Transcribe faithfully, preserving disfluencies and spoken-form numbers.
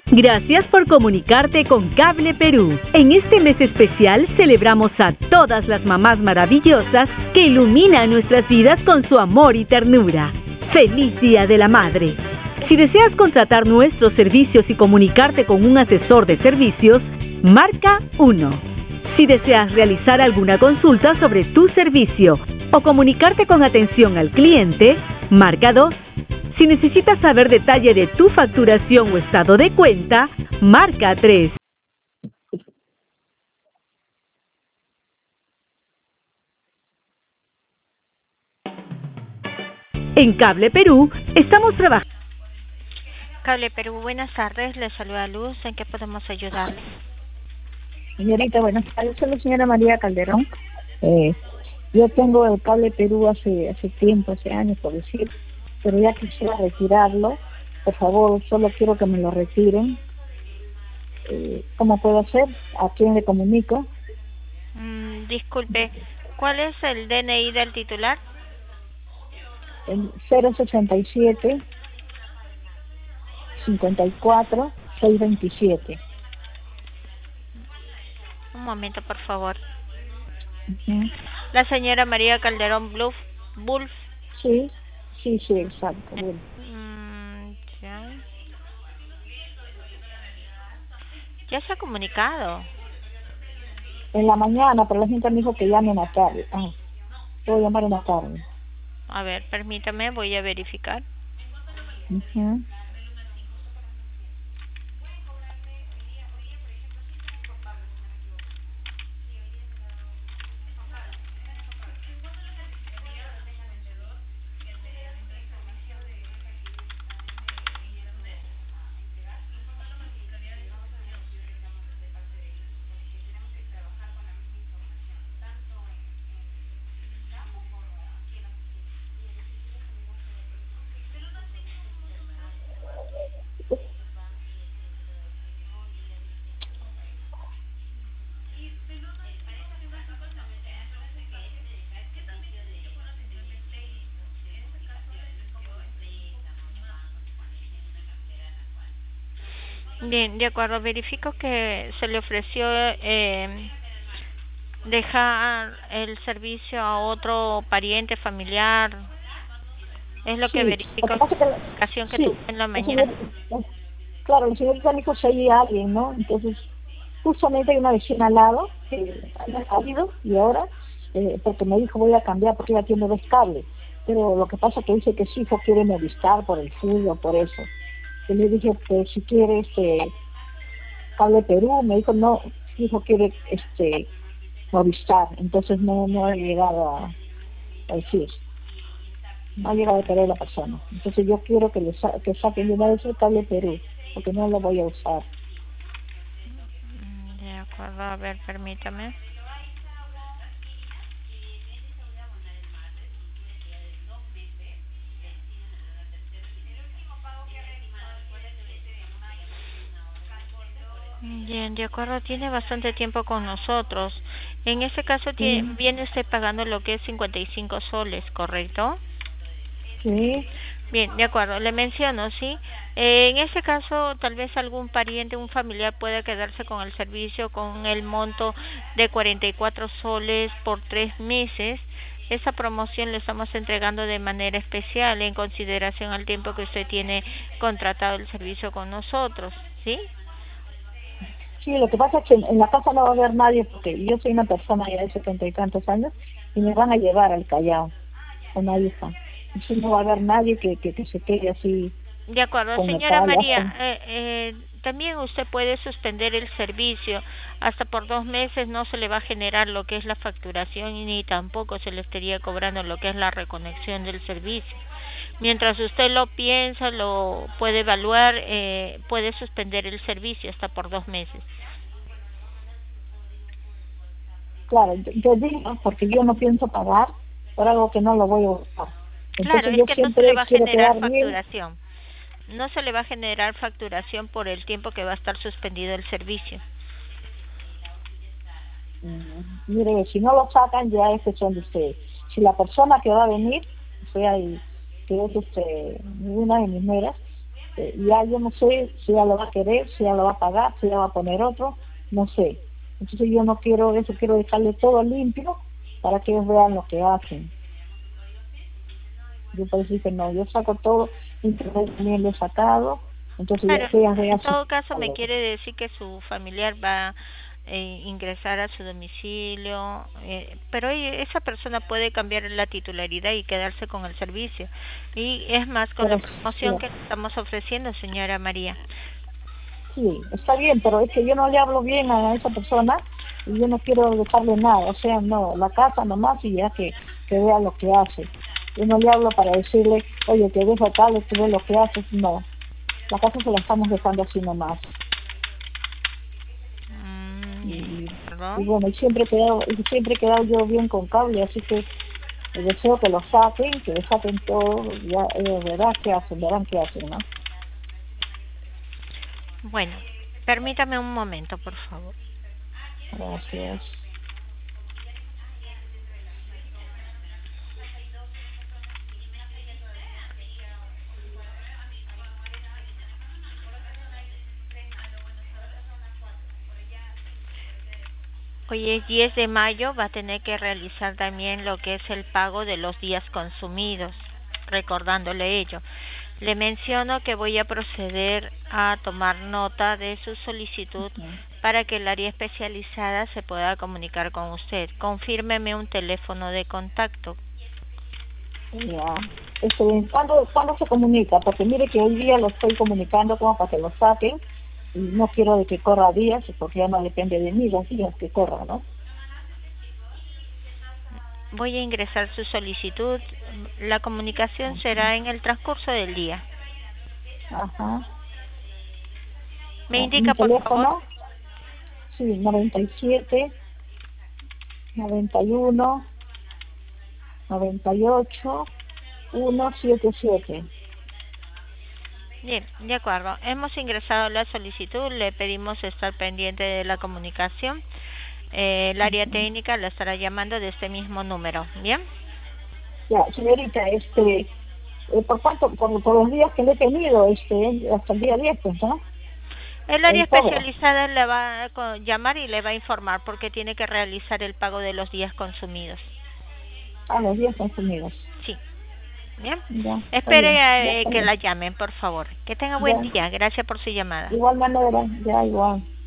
Gracias por comunicarte con Cable Perú. En este mes especial celebramos a todas las mamás maravillosas que iluminan nuestras vidas con su amor y ternura. ¡Feliz Día de la Madre! Si deseas contratar nuestros servicios y comunicarte con un asesor de servicios, marca uno. Si deseas realizar alguna consulta sobre tu servicio o comunicarte con atención al cliente, marca dos. Si necesitas saber detalle de tu facturación o estado de cuenta, marca tres. En Cable Perú estamos trabajando. Cable Perú, buenas tardes. Le saluda Luz. ¿En qué podemos ayudarle? Señorita, buenas tardes. Soy la señora María Calderón. Eh, yo tengo el Cable Perú hace hace tiempo, hace años, por decir, pero ya quisiera retirarlo. Por favor, solo quiero que me lo retiren. Eh, ¿Cómo puedo hacer? ¿A quién le comunico? Mm, disculpe, ¿cuál es el D N I del titular? El cero sesenta y siete, cincuenta y cuatro, seiscientos veintisiete. Un momento, por favor. Uh-huh. La señora María Calderón Bluff, Bulf. Sí, sí, sí, exacto. Bueno. Mm, ya. ya se ha comunicado. En la mañana, pero la gente me dijo que llame en la tarde. Ah, puedo llamar en la tarde. A ver, permítame, voy a verificar. Uh-huh. Bien, de acuerdo, verifico que se le ofreció eh, dejar el servicio a otro pariente familiar. Es lo Sí, que verifico lo que pasa es que la, la ocasión que sí, tuvo en la la mañana. señora, la, claro, la señorita me dijo si hay alguien, ¿no? Entonces, justamente hay una vecina al lado que había salido y ahora, eh, porque me dijo voy a cambiar porque ella tiene dos cables, pero lo que pasa es que dice que su hijo quiere Movistar por el fútbol, por eso. Y le dije, pues si quiere este Cable Perú, me dijo no, su hijo quiere este Movistar, entonces no, no ha llegado a, a decir. No ha llegado a querer la persona. Entonces yo quiero que le sa que saquen de una vez el Cable Perú, porque no lo voy a usar. De acuerdo, a ver, permítame. Bien, de acuerdo, tiene bastante tiempo con nosotros. En ese caso tiene, Sí. viene usted pagando lo que es cincuenta y cinco soles, ¿correcto? Sí. Bien, de acuerdo, le menciono, ¿sí? Eh, en ese caso, tal vez algún pariente, un familiar pueda quedarse con el servicio con el monto de cuarenta y cuatro soles por tres meses. Esa promoción le estamos entregando de manera especial en consideración al tiempo que usted tiene contratado el servicio con nosotros, ¿sí? Sí, lo que pasa es que en, en la casa no va a haber nadie, porque yo soy una persona ya de setenta y tantos años y me van a llevar al Callao con una hija. Entonces no va a haber nadie que, que, que se quede así De acuerdo, con el señora cable. María, eh, eh, también usted puede suspender el servicio. Hasta por dos meses no se le va a generar lo que es la facturación y ni tampoco se le estaría cobrando lo que es la reconexión del servicio. Mientras usted lo piensa, lo puede evaluar, eh, puede suspender el servicio hasta por dos meses. Claro, yo, yo digo, porque yo no pienso pagar por algo que no lo voy a usar. Claro, Entonces es yo que no se le siempre va a quiero generar quedar bien. facturación. No se le va a generar facturación por el tiempo que va a estar suspendido el servicio. Mm, mire, si no lo sacan ya es cuestión de ustedes. Si la persona que va a venir, o sea, y, que es este, una de mis nueras, eh, ya yo no sé si ella lo va a querer, si ella lo va a pagar, si ella va a poner otro, no sé. Entonces yo no quiero eso, quiero dejarle todo limpio para que ellos vean lo que hacen. Yo por decir que no, yo saco todo, internet también lo he sacado, entonces Claro, ya que ellas en vean su todo caso me catálogo. quiere decir que su familiar va a eh, ingresar a su domicilio, eh, pero e- esa persona puede cambiar la titularidad y quedarse con el servicio. Y es más, con la Pero sí, promoción que estamos ofreciendo, señora María. sí, está bien, pero es que yo no le hablo bien a esa persona y yo no quiero dejarle nada, o sea, no, la casa nomás y ya que, que vea lo que hace. Yo no le hablo para decirle, oye, que deja tal, que ve lo que haces, no. La casa se la estamos dejando así nomás. Mm, Y, y perdón. bueno, y siempre he quedado, y siempre he quedado yo bien con cable, así que deseo que lo saquen, que lo saquen todo, ya eh, verán qué hacen, verán qué hacen, ¿no? Bueno, permítame un momento, por favor. Gracias. Hoy es diez de mayo, va a tener que realizar también lo que es el pago de los días consumidos, recordándole ello. Le menciono que voy a proceder a tomar nota de su solicitud Ujú. para que el área especializada se pueda comunicar con usted. Confírmeme un teléfono de contacto. Ya. Este, ¿cuándo, ¿Cuándo se comunica? Porque mire que hoy día lo estoy comunicando como para que lo saquen y no quiero de que corra días porque ya no depende de mí los días que corra, ¿no? Voy a ingresar su solicitud. La comunicación será en el transcurso del día. Ajá. ¿Me Ah, mi indica, por favor? teléfono, sí, noventa y siete, noventa y uno, noventa y ocho, ciento setenta y siete. Bien, de acuerdo. Hemos ingresado la solicitud, le pedimos estar pendiente de la comunicación. Eh, el área Ujú. técnica la estará llamando de este mismo número. Bien. Ya, señorita, este, eh, ¿por cuánto? Por, por los días que le he tenido, este, hasta el día diez, pues, ¿no? El área El cobro. especializada le va a co- llamar y le va a informar porque tiene que realizar el pago de los días consumidos. A los días consumidos. Sí. Bien. Ya, está bien, ya Espere eh, está que la bien. llamen, por favor. Que tenga buen Ya, día. Gracias por su llamada. igual manera, ya igual.